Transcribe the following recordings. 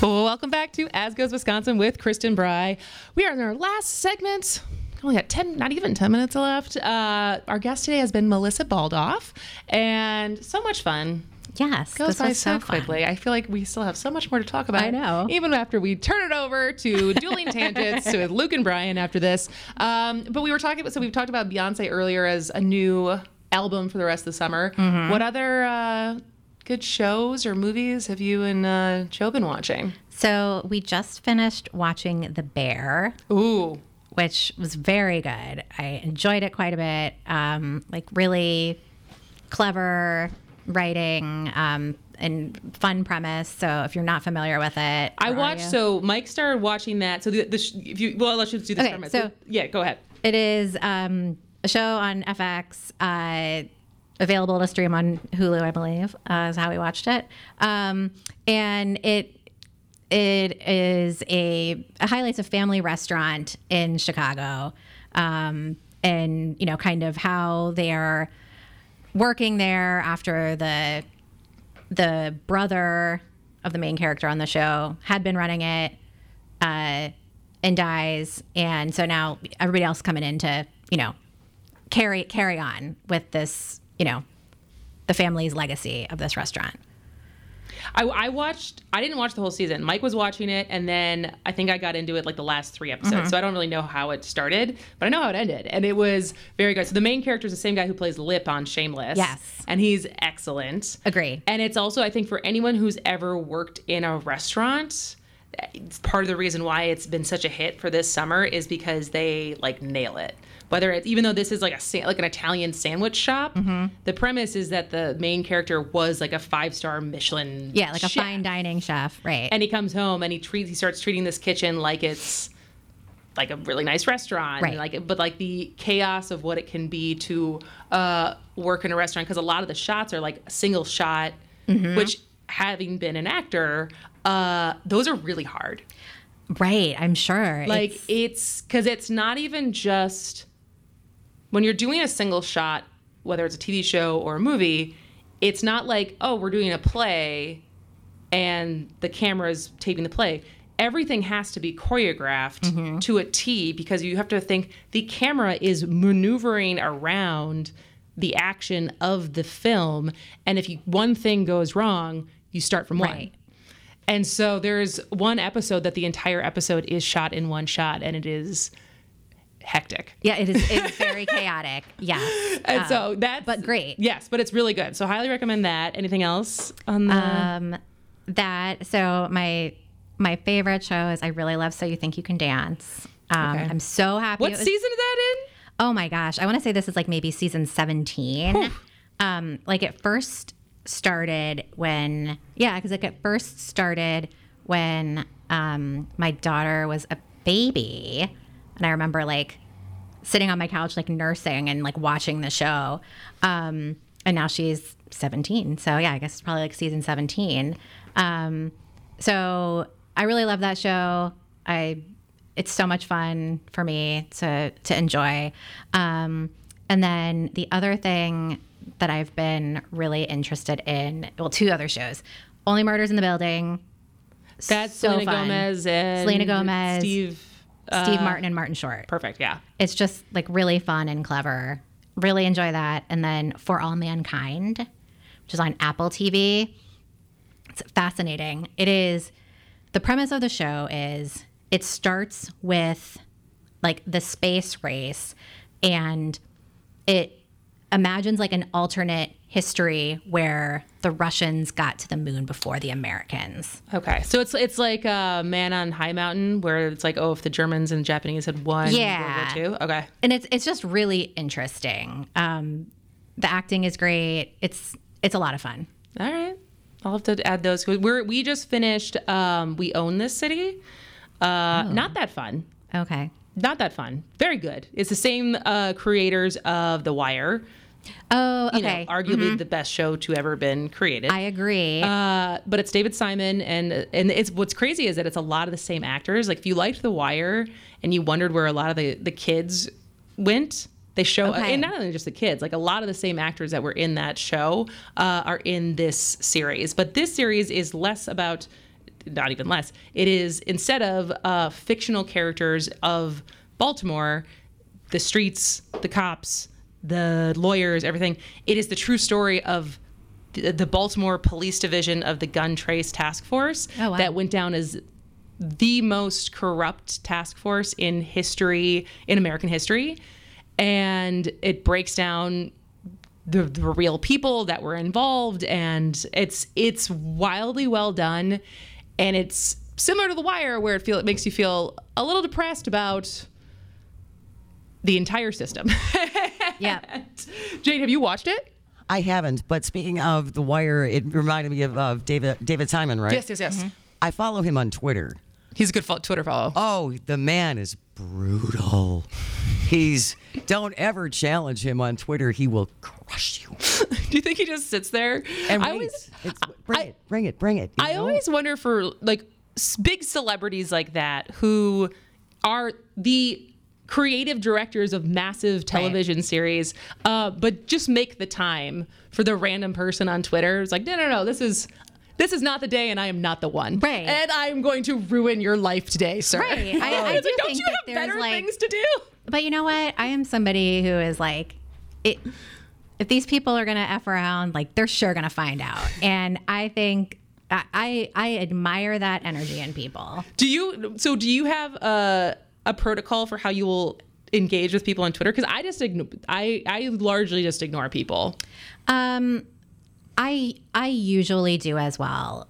Well, welcome back to As Goes Wisconsin with Kristen Bry. We are in our last segment. Only got 10, not even 10 minutes left. Our guest today has been Melissa Baldoff, and so much fun. Yes, Goes by so fun. quickly. I feel like we still have so much more to talk about. I know. Even after we turn it over to Dueling Tangents with Luke and Brian after this. But we were talking about, so we've talked about Beyonce earlier as a new album for the rest of the summer. Mm-hmm. What other good shows or movies have you and Joe been watching? So we just finished watching The Bear. Ooh. Which was very good. I enjoyed it quite a bit. Like really clever writing and fun premise. So if you're not familiar with it, I watched. So Mike started watching that. So let's just do the premise. So yeah, go ahead. It is a show on FX. Available to stream on Hulu, I believe, is how we watched it. And it is it highlights a family restaurant in Chicago, and you know, kind of how they are working there after the brother of the main character on the show had been running it and dies, and so now everybody else coming in to, you know, carry on with this, you know, the family's legacy of this restaurant. I didn't watch the whole season. Mike was watching it, and then I think I got into it like the last 3 episodes. Mm-hmm. So I don't really know how it started, but I know how it ended, and it was very good. So the main character is the same guy who plays Lip on Shameless. Yes. And he's excellent. Agree. And it's also, I think, for anyone who's ever worked in a restaurant, it's part of the reason why it's been such a hit for this summer is because they like nail it. Whether it's, even though this is like an Italian sandwich shop, mm-hmm. the premise is that the main character was like a 5-star Michelin like chef. A fine dining chef, right? And he comes home and he starts treating this kitchen like it's like a really nice restaurant, right? And but the chaos of what it can be to work in a restaurant, because a lot of the shots are like a single shot, mm-hmm. which, having been an actor, those are really hard. Right, I'm sure. Like it's because it's not even just when you're doing a single shot, whether it's a TV show or a movie, it's not like, oh, we're doing a play and the camera's taping the play. Everything has to be choreographed mm-hmm. to a T, because you have to think the camera is maneuvering around the action of the film. And if one thing goes wrong, you start from right. one. And so there's one episode that the entire episode is shot in one shot, and it is hectic. Yeah, it is. It's very chaotic. Yeah. And so that's... But great. Yes, but it's really good. So highly recommend that. Anything else on the... So my favorite show is, I really love So You Think You Can Dance. Okay. I'm so happy. What season is that in? Oh my gosh. I want to say this is like maybe season 17. Like it first started when my daughter was a baby, and I remember like sitting on my couch like nursing and like watching the show, and now she's 17, so yeah, I guess it's probably like season 17. So I really love that show. It's so much fun for me to enjoy, and then the other thing that I've been really interested in, well, 2 other shows. Only Murders in the Building. That's so Selena fun. Gomez and Selena Gomez, Steve Martin and Martin Short. Perfect, yeah. It's just like really fun and clever. Really enjoy that. And then For All Mankind, which is on Apple TV. It's fascinating. It is, the premise of the show is it starts with like the space race, and it imagines like an alternate history where the Russians got to the moon before the Americans. Okay, so it's like Man on High Mountain, where it's like, oh, if the Germans and the Japanese had won World War II. Okay, and it's just really interesting. The acting is great. It's a lot of fun. All right, I'll have to add those. We just finished We Own This City. Not that fun. Okay. Not that fun. Very good. It's the same creators of The Wire. Oh, okay. Arguably mm-hmm. the best show to ever been created. I agree. But it's David Simon, and it's what's crazy is that it's a lot of the same actors. Like if you liked The Wire and you wondered where a lot of the kids went, they show, and not only just the kids, like a lot of the same actors that were in that show are in this series. But this series is less about not even less. It is, instead of fictional characters of Baltimore, the streets, the cops, the lawyers, everything, it is the true story of the Baltimore Police Division of the Gun Trace Task Force that went down as the most corrupt task force in history, in American history. And it breaks down the real people that were involved, and it's wildly well done, and it's similar to The Wire, where it makes you feel a little depressed about the entire system. Yeah. Jane, have you watched it? I haven't, but speaking of The Wire, it reminded me of David Simon, right? Yes. Mm-hmm. I follow him on Twitter. He's a good Twitter follow. Oh, the man is brutal. Don't ever challenge him on Twitter. He will crush you. Do you think he just sits there? And bring it. I always wonder for like big celebrities like that who are the creative directors of massive television series, but just make the time for the random person on Twitter. It's like, no, this is not the day, and I am not the one. Right. And I am going to ruin your life today, sir. Right. I do don't think you that have there's better like things to do? But you know what? I am somebody who is like, if these people are going to F around, like they're sure going to find out. And I think I admire that energy in people. Do you have a protocol for how you will engage with people on Twitter? Because I largely just ignore people. I usually do as well.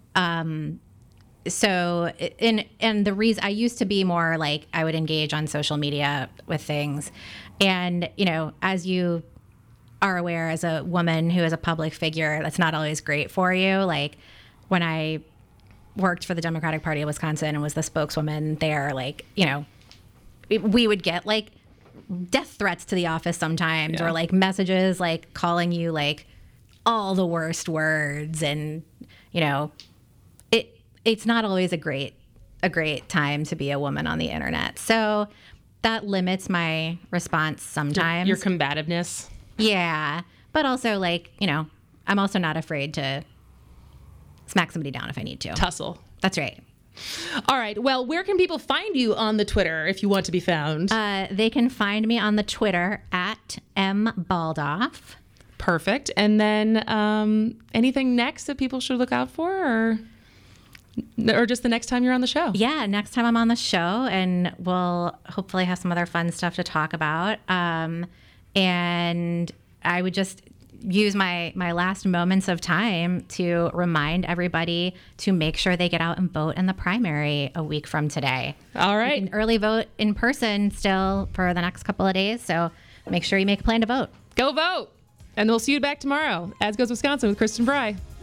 So and the reason I used to be more like I would engage on social media with things, and as you are aware, as a woman who is a public figure, that's not always great for you. Like when I worked for the Democratic Party of Wisconsin and was the spokeswoman there, like we would get like death threats to the office sometimes, or like messages like calling you like all the worst words, and it's not always a great time to be a woman on the internet. So that limits my response sometimes. Your combativeness. Yeah, but also like I'm also not afraid to smack somebody down if I need to. Tussle. That's right. All right. Well, where can people find you on the Twitter if you want to be found? They can find me on the Twitter at mbaldoff. Perfect. And then anything next that people should look out for, or just the next time you're on the show? Yeah, next time I'm on the show, and we'll hopefully have some other fun stuff to talk about. And I would just use my last moments of time to remind everybody to make sure they get out and vote in the primary a week from today. All right. You can early vote in person still for the next couple of days, so make sure you make a plan to vote. Go vote. And we'll see you back tomorrow. As Goes Wisconsin with Kristen Fry.